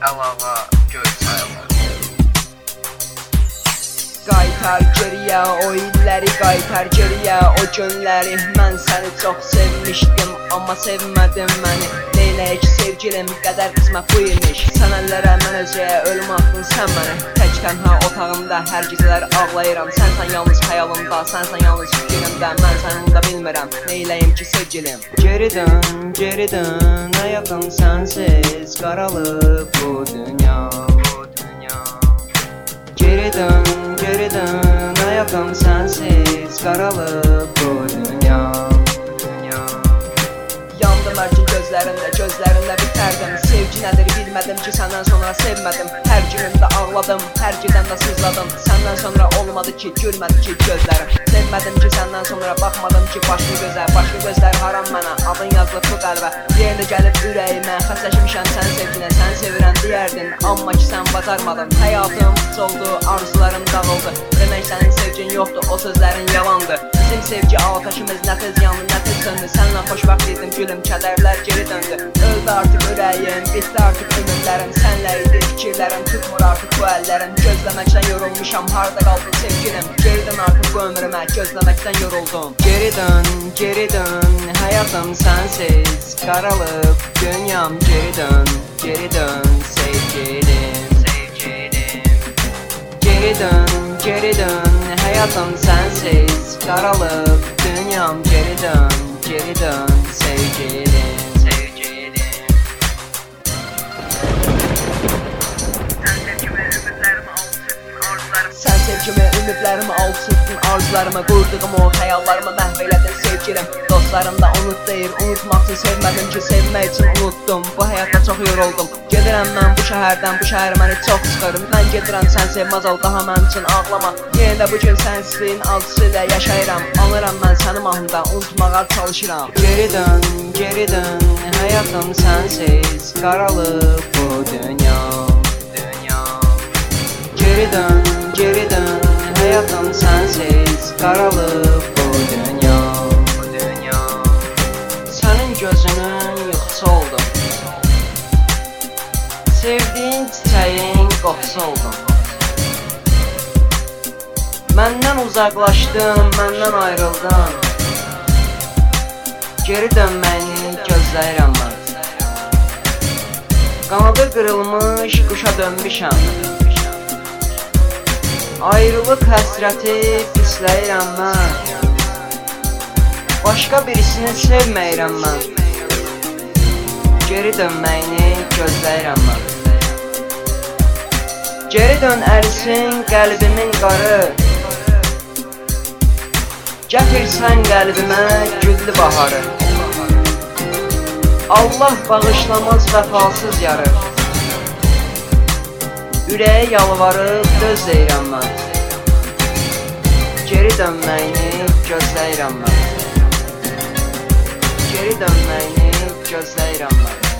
Əlağa göy çaylar. Qaytar geriyə o illəri, qaytar geriyə o günləri. Mən səni çox sevmişdim, amma sevmədin məni. Neyləyək sevgilim, qədər qismət bu imiş. Sən əllərə, mən özəyə, ölüm atdın sən məni. Tək tənha otağımda hər gecələr ağlayıram. Sənsən yalnız xəyalımda, sənsən yalnız fikrimdə. Mən səni unuda bilmirəm, neyləyim ki sevgilim. Geri dön, həyatım sənsiz qaralıb bu dünya. Geri dön, həyatım sənsiz qaralıb bu dünya. Yandım hər gün gözlərində bitərdim. Sevgi nədir bilmədim ki, səndən sonra sevmədim. Hər günümdə ağladım, hər gedəndə sızladım. Səndən sonra olmadı ki, gülmədi ki gözlərim. Sevmədim ki, səndən sonra baxmadım ki başqa gözlər haram mənə. Adın yazılıb bu qəlbə, yerində gəlib ürəyimə. Xəstləşmişəm sən sevginə, sən sevirəm deyərdin, amma ki sən bacarmadın. Həyatım puç oldu, arzularım dağıldı. Demək sənin sevgin yoxdur, o sözlərin yalandı. Bizim sevgi ateşimiz nə tez yandı, nə tez söndü. Sənlə xoşbəxt idim, gülüm, kədərlər geri döndü. Öldü artıq ürəyim, bitdi artıq ömürlərim. Sənlə idi fikirlərim, tutmur artıq bu əllərim. Gözləməkdən yorulmuşam, harda qaldın sevgilim. Geri dön artıq bu ömrümə, gözləməkdən yoruldum. Geri dön, həyatım sənsiz qaralıb dünyam. Geri dön sevgilim. Geri dön, həyatım sənsiz qaralıb dünyam. Geri dön sevgilim. Sən sevgimi, ümidlərimi alt sürdün, arzularımı, qurduğum o xəyallarımı məhv elədin sevgilim. Dostlarım da unut deyir, unutmaq üçün sevmədim ki, sevmək üçün unutdum. Bu həyatda çox yoruldum. Gedirəm mən bu şəhərdən, bu şəhər məni çox sıxır. Mən gedirəm, sən sevməz ol, daha mənim üçün ağlama. Yenə də bu gün sənsizliyin acısı ilə yaşayıram. Anıram mən sənin mahında, unutmağa çalışıram. Geri dön, həyatım sənsiz qaralıb bu dünya. Geri dön, həyatım sənsiz qaralıb bu dünya. Sənin gözünün yuxusu oldum. Sevdiyin çiçəyin qoxusu oldum. Məndən uzaqlaşdın, məndən ayrıldın. Geri dönməyini gözləyirəm mən. Qanadı qırılmış quşa dönmüşəm. Ayrılıq həsrəti pisləyirəm mən. Başqa birisini sevməyirəm mən. Geri dönməyini gözləyirəm mən. Geri dön ərisin qəlbimin qarı. Gətirsən qəlbimə güllü baharı. Allah bağışlamaz vəfasız yarı. Ürəyə yalvarıb gözləyirəm mən. Geri dönməyini gözləyirəm mən. Geri dönməyini gözləyirəm mən.